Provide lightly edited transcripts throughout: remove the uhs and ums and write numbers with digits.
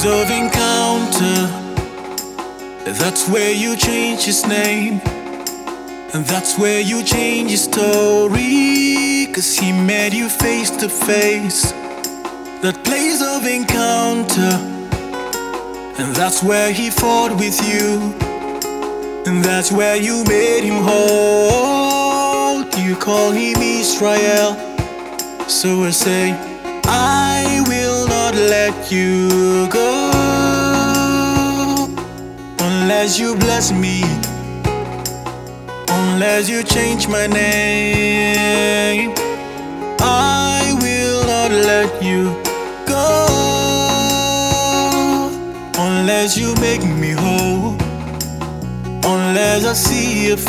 place of encounter. That's where you change his name, and that's where you change your story. 'Cause he met you face to face. That place of encounter, and that's where he fought with you, and that's where you made him whole. You call him Israel. So I say, I will not let you go unless you bless me, unless you change my name. I will not let you go unless you make me whole, unless I see your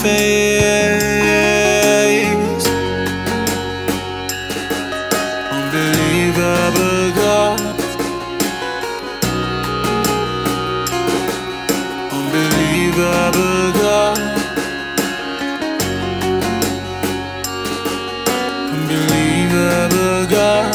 face. Unbelievable God, unbelievable God, unbelievable God,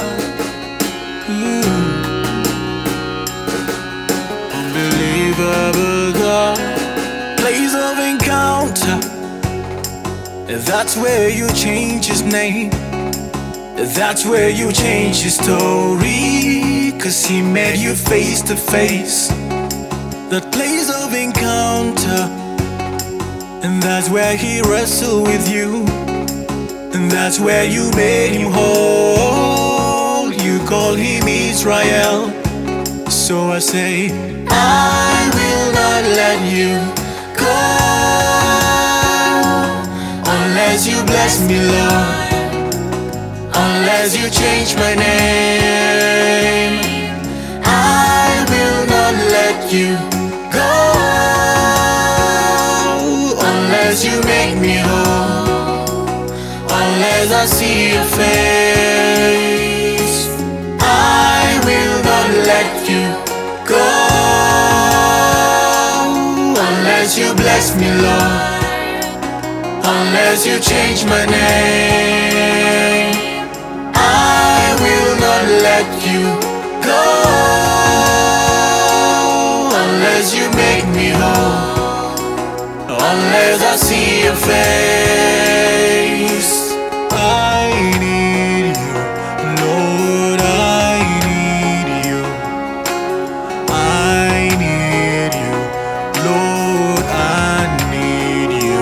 unbelievable God. Place of encounter, that's where you change his name, that's where you change your story. 'Cause he met you face to face. That place of encounter, and that's where he wrestled with you, and that's where you made him whole. You call him Israel. So I say, I will not let you go unless you bless me, Lord, unless you change my name. I will not let you go unless you make me whole, unless I see your face. I will not let you go unless you bless me, Lord, unless you change my name. I will not let you go unless you make me whole, unless I see your face. I need you, Lord, I need you. I need you, Lord, I need you.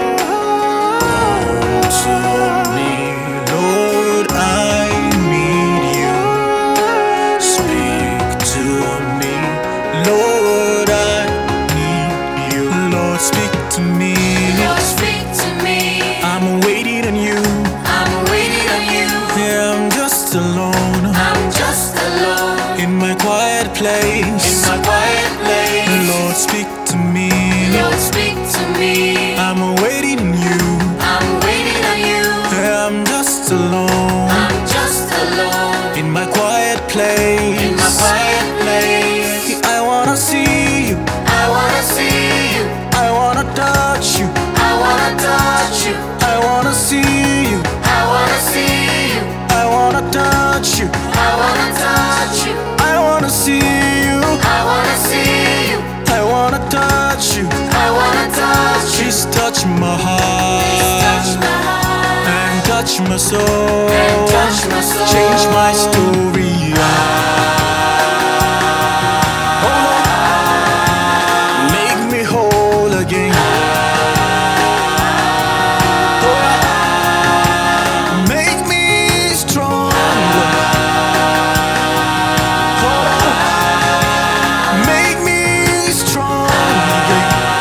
Come to me, Lord, I need you. Speak to me, Lord, I need you. Lord, speak to me. Lord, speak to me. I'm waiting on you. I'm waiting on you. Yeah, I'm just alone I'm just alone in my quiet place. in my quiet place. Lord, speak to me. Lord, speak to me. I'm waiting on you. I'm waiting on you. Yeah, I'm just alone I'm just alone in my quiet place. in my quiet place. I wanna see you. I wanna see you. I wanna touch you. I wanna touch you. I wanna see you. I wanna see you. I wanna touch you. I wanna touch you. I wanna see you. I wanna see you. I wanna touch you. I wanna touch you. Please touch my Touch heart my heart and touch my soul. and touch my soul. Change my story. Make me whole again. Make me stronger. Make me stronger.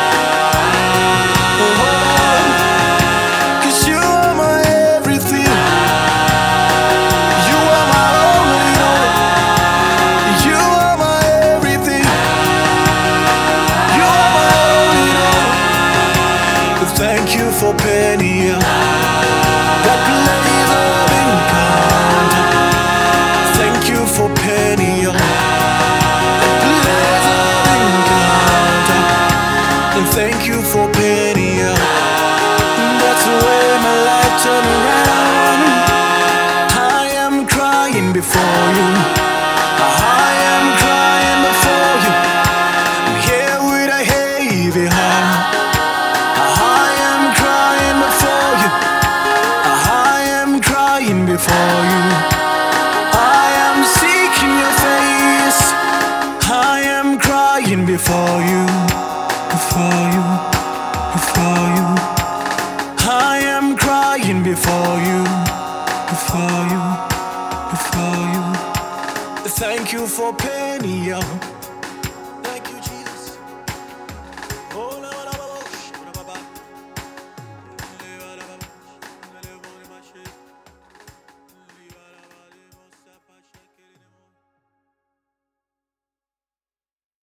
'Cause you are my everything. You are my only hope. You are my everything. You are my only hope. Thank you for Peniel, that place of encounter. Thank you for Peniel, that place of encounter. And thank you for Peniel. That's the way my life turned around. I am crying before you. I am crying before for penny, yo.